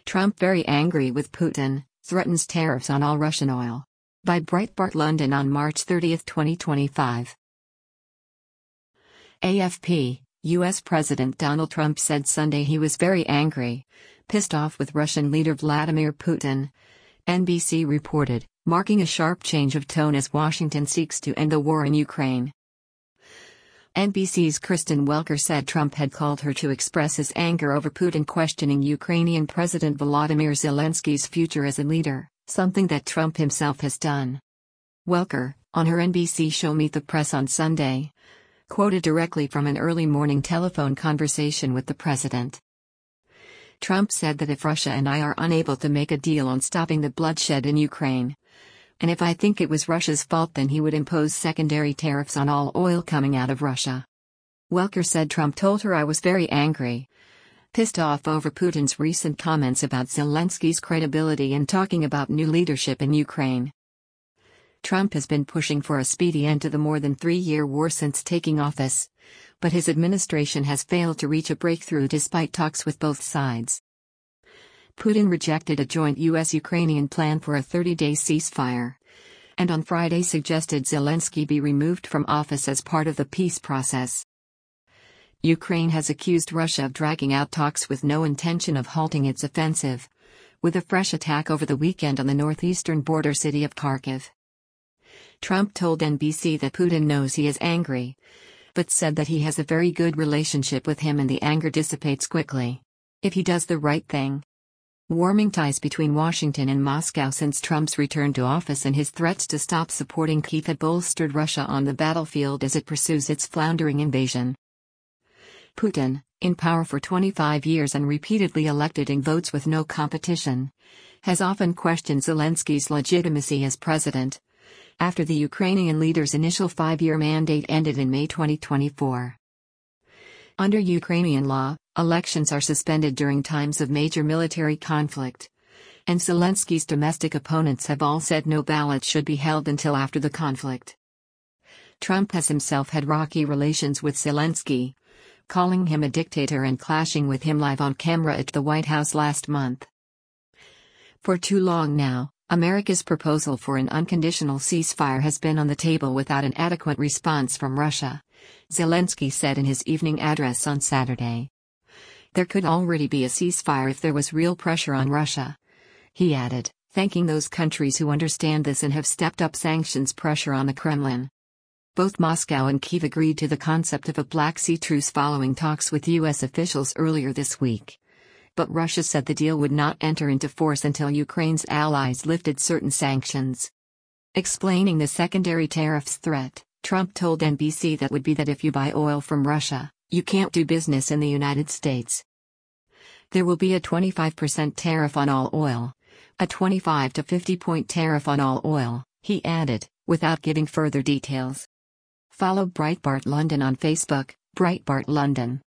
Trump very angry with Putin, threatens tariffs on all Russian oil. By Breitbart London on March 30, 2025. AFP, U.S. President Donald Trump said Sunday he was very angry, pissed off with Russian leader Vladimir Putin. NBC reported, marking a sharp change of tone as Washington seeks to end the war in Ukraine. NBC's Kristen Welker said Trump had called her to express his anger over Putin questioning Ukrainian President Volodymyr Zelensky's future as a leader, something that Trump himself has done. Welker, on her NBC show Meet the Press on Sunday, quoted directly from an early morning telephone conversation with the president. Trump said that if Russia and I are unable to make a deal on stopping the bloodshed in Ukraine, and if I think it was Russia's fault, then he would impose secondary tariffs on all oil coming out of Russia. Welker said Trump told her I was very angry, pissed off over Putin's recent comments about Zelensky's credibility and talking about new leadership in Ukraine. Trump has been pushing for a speedy end to the more than 3-year war since taking office, but his administration has failed to reach a breakthrough despite talks with both sides. Putin rejected a joint U.S.-Ukrainian plan for a 30-day ceasefire, and on Friday suggested Zelensky be removed from office as part of the peace process. Ukraine has accused Russia of dragging out talks with no intention of halting its offensive, with a fresh attack over the weekend on the northeastern border city of Kharkiv. Trump told NBC that Putin knows he is angry, but said that he has a very good relationship with him and the anger dissipates quickly if he does the right thing. Warming ties between Washington and Moscow since Trump's return to office and his threats to stop supporting Kyiv had bolstered Russia on the battlefield as it pursues its floundering invasion. Putin, in power for 25 years and repeatedly elected in votes with no competition, has often questioned Zelensky's legitimacy as president, after the Ukrainian leader's initial 5-year mandate ended in May 2024. Under Ukrainian law, elections are suspended during times of major military conflict, and Zelensky's domestic opponents have all said no ballots should be held until after the conflict. Trump has himself had rocky relations with Zelensky, calling him a dictator and clashing with him live on camera at the White House last month. For too long now, America's proposal for an unconditional ceasefire has been on the table without an adequate response from Russia, Zelensky said in his evening address on Saturday. There could already be a ceasefire if there was real pressure on Russia, he added, thanking those countries who understand this and have stepped up sanctions pressure on the Kremlin. Both Moscow and Kyiv agreed to the concept of a Black Sea truce following talks with U.S. officials earlier this week. But Russia said the deal would not enter into force until Ukraine's allies lifted certain sanctions. Explaining the secondary tariffs threat, Trump told NBC that would be that if you buy oil from Russia, you can't do business in the United States. There will be a 25% tariff on all oil, a 25 to 50-point tariff on all oil, he added, without giving further details. Follow Breitbart London on Facebook, Breitbart London.